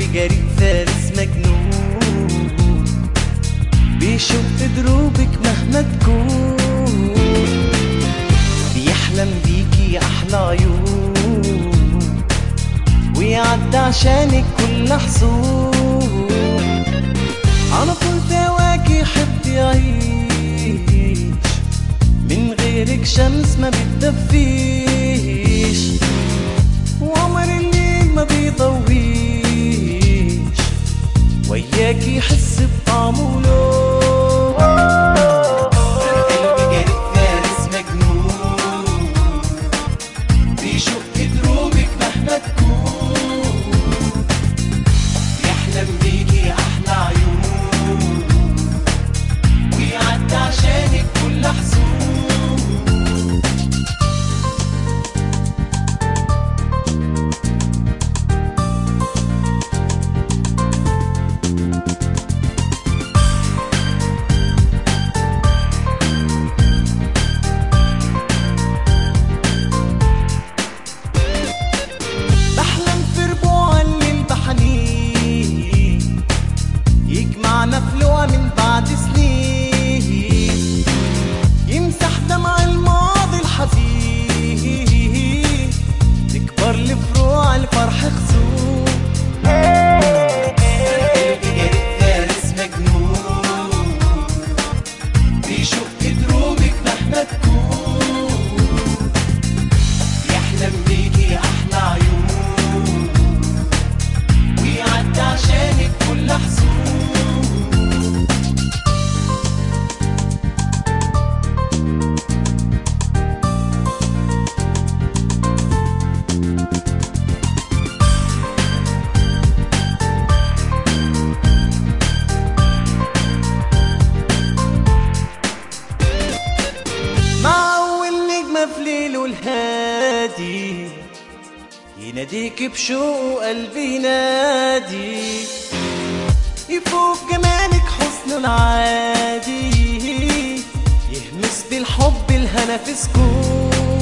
جريء فارس مجنون بيشق دروبك مهما تكون، بيحلم بيكي أحلى عيون ويعدي عشانك كل حصول. على طول تواكي يحب يعيش، من غيرك شمس ما بتدفيش، وعمر الليل ما بيضويش، وياكي يحس بطعمه لون. قلبي جريء فارس مجنون بيشق دروبك مهما تكون، بيحلم بيكي أحلى عيون ويعدي عشانك كل حزون. مفلوقة من بعد سنين، يمسح دمع الماضي الحزين، تكبر لفروع الفرح خصوم. قلبي جريء فارس مجنون بيشق دروبك مهما تكون، يحلم بيكي أحلى عيون ويعدي عشانك كل حزون. في ليله الهادي يناديك بشوق قلبي ينادي، يفوق جمالك حسن العادي، يهمس بالحب الهنا في سكون.